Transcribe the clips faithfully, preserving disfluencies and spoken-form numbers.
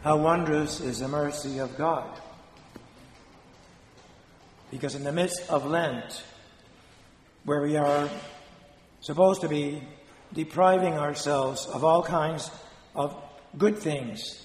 how wondrous is the mercy of God. Because in the midst of Lent, where we are supposed to be depriving ourselves of all kinds of good things,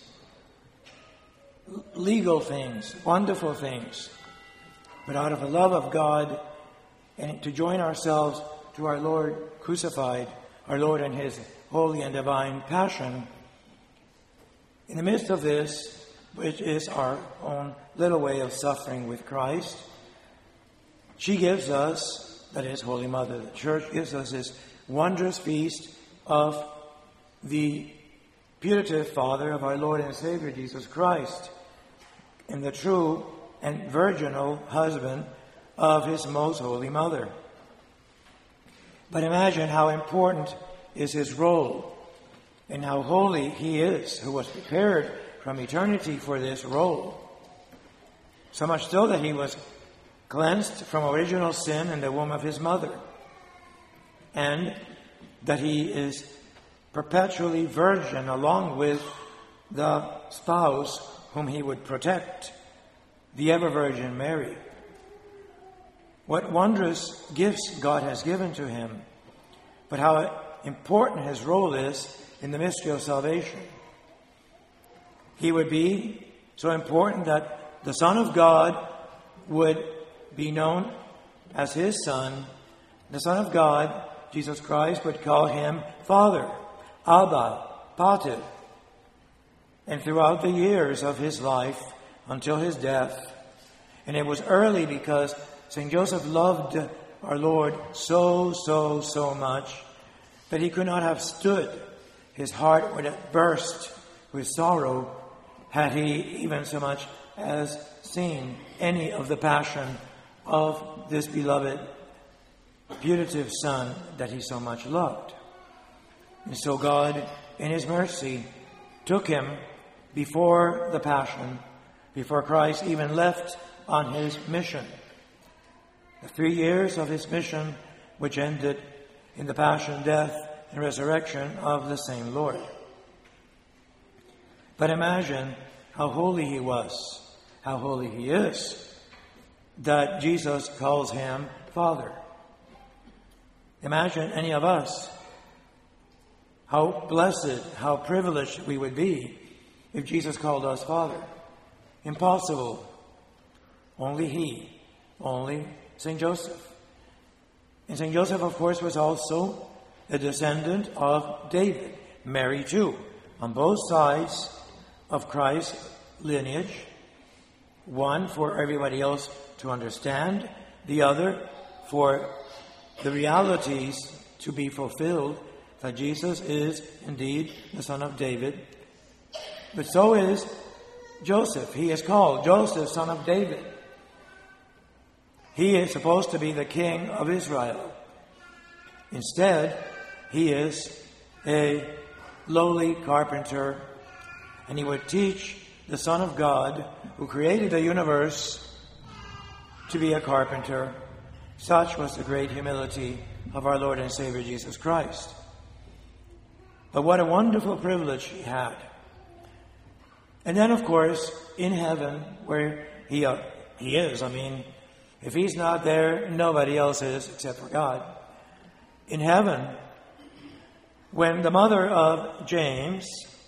legal things, wonderful things, but out of the love of God and to join ourselves to our Lord crucified, our Lord in his holy and divine passion, in the midst of this, which is our own little way of suffering with Christ, she gives us, that is, Holy Mother, the Church gives us this wondrous feast of the putative Father of our Lord and Savior Jesus Christ, and the true and virginal husband of his most holy Mother. But imagine how important is his role and how holy he is, who was prepared from eternity for this role. So much so that he was cleansed from original sin in the womb of his mother, and that he is perpetually virgin along with the spouse whom he would protect, the ever-Virgin Mary. What wondrous gifts God has given to him, but how important his role is in the mystery of salvation. He would be so important that the Son of God would be known as his Son. The Son of God, Jesus Christ, would call him Father, Abba, Pater. And throughout the years of his life, until his death, and it was early because Saint Joseph loved our Lord so, so, so much that he could not have stood. His heart would have burst with sorrow had he even so much as seen any of the passion of this beloved putative Son that he so much loved. And so God, in his mercy, took him before the Passion, before Christ even left on his mission. The three years of his mission, which ended in the Passion, death, and resurrection of the same Lord. But imagine how holy he was, how holy he is, that Jesus calls him Father. Imagine any of us, how blessed, how privileged we would be if Jesus called us Father. Impossible. Only he, only Saint Joseph. And Saint Joseph, of course, was also a descendant of David. Mary, too, on both sides of Christ's lineage. One for everybody else to understand, the other for the realities to be fulfilled, that Jesus is indeed the son of David. But so is Joseph. He is called Joseph, son of David. He is supposed to be the king of Israel. Instead, he is a lowly carpenter, and he would teach the Son of God, who created the universe, to be a carpenter. Such was the great humility of our Lord and Savior Jesus Christ. But what a wonderful privilege he had. And then, of course, in heaven, where he, uh, he is, I mean, if he's not there, nobody else is except for God. In heaven, when the mother of James,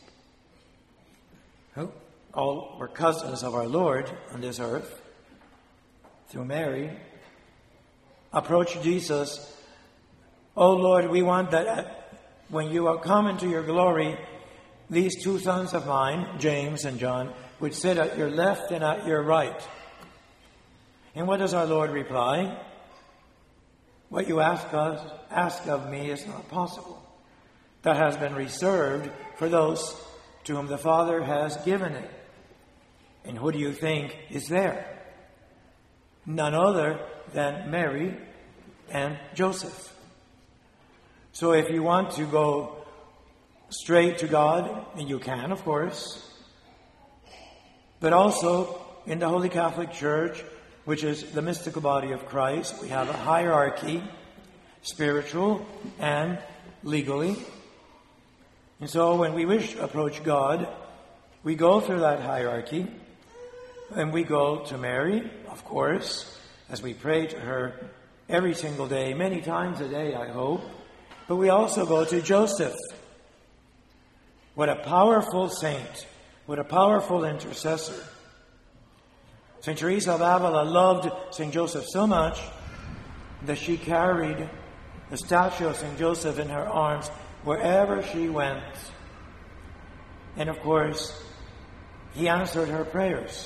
who all were cousins of our Lord on this earth, through Mary, approached Jesus, "Oh Lord, we want that when you come into your glory, these two sons of mine, James and John, would sit at your left and at your right." And what does our Lord reply? "What you ask us, ask of me is not possible. That has been reserved for those to whom the Father has given it." And who do you think is there? None other than Mary and Joseph. So if you want to go straight to God, and you can, of course, but also in the Holy Catholic Church, which is the mystical body of Christ, we have a hierarchy, spiritual and legally. And so when we wish to approach God, we go through that hierarchy, and we go to Mary, of course, as we pray to her every single day, many times a day, I hope. But we also go to Joseph. What a powerful saint. What a powerful intercessor. Saint Teresa of Avila loved Saint Joseph so much that she carried the statue of Saint Joseph in her arms wherever she went. And of course, he answered her prayers.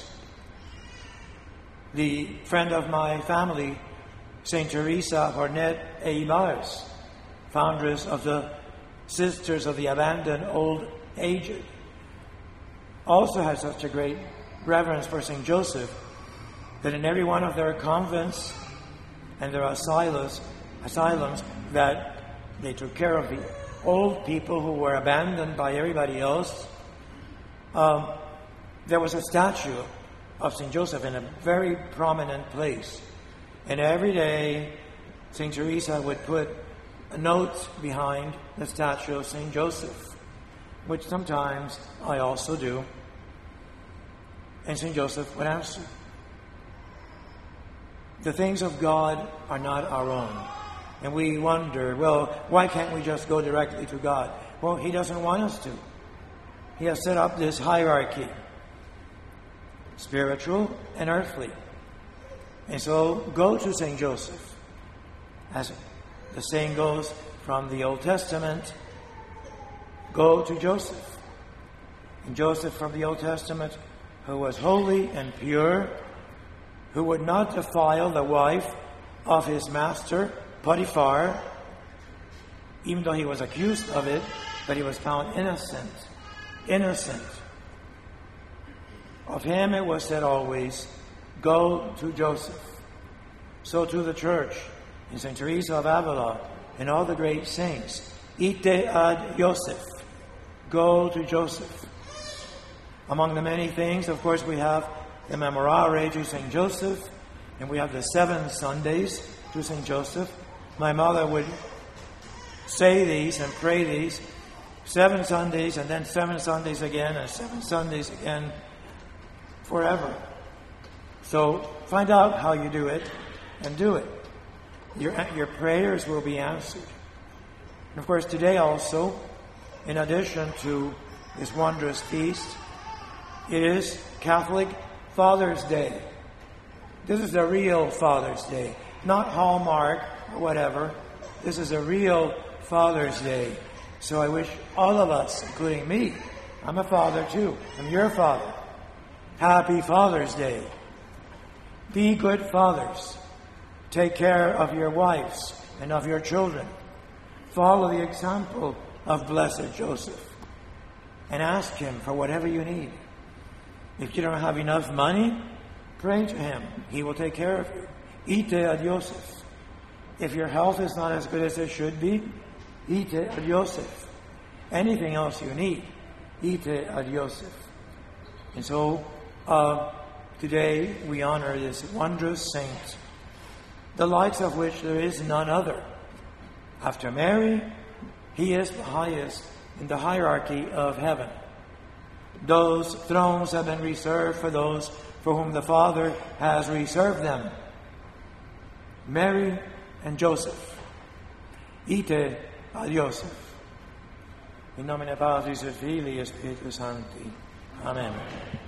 The friend of my family, Saint Teresa Hornet Eibars, foundress of the Sisters of the Abandoned Old Aged, also had such a great reverence for Saint Joseph that in every one of their convents and their asylums, asylums that they took care of the old people who were abandoned by everybody else, um, there was a statue of Saint Joseph in a very prominent place. And every day, Saint Teresa would put a note behind the statue of Saint Joseph, which sometimes I also do. And Saint Joseph would answer. The things of God are not our own. And we wonder, well, why can't we just go directly to God? Well, He doesn't want us to. He has set up this hierarchy, spiritual and earthly. And so go to Saint Joseph. As the saying goes from the Old Testament, go to Joseph. And Joseph from the Old Testament, who was holy and pure, who would not defile the wife of his master, Potiphar, even though he was accused of it, but he was found innocent. Innocent. Of him it was said always, go to Joseph. So to the Church, in Saint Teresa of Avila, and all the great saints, ite ad Joseph. Go to Joseph. Among the many things, of course, we have the Memorare to Saint Joseph, and we have the seven Sundays to Saint Joseph. My mother would say these and pray these seven Sundays, and then seven Sundays again, and seven Sundays again, forever. So find out how you do it, and do it. Your, your prayers will be answered. And of course, today also, in addition to this wondrous feast, it is Catholic Father's Day. This is a real Father's Day, not Hallmark or whatever. This is a real Father's Day. So I wish all of us, including me, I'm a father too, I'm your father. Happy Father's Day. Be good fathers. Take care of your wives and of your children. Follow the example of Blessed Joseph and ask him for whatever you need. If you don't have enough money, pray to him. He will take care of you. Ite ad Joseph. If your health is not as good as it should be, ite ad Joseph. Anything else you need, ite ad Joseph. And so, uh, today we honor this wondrous saint, the likes of which there is none other. After Mary, he is the highest in the hierarchy of heaven. Those thrones have been reserved for those for whom the Father has reserved them. Mary and Joseph. Ite ad Joseph. In nomine Patris et Filii et Spiritus Sancti. Amen.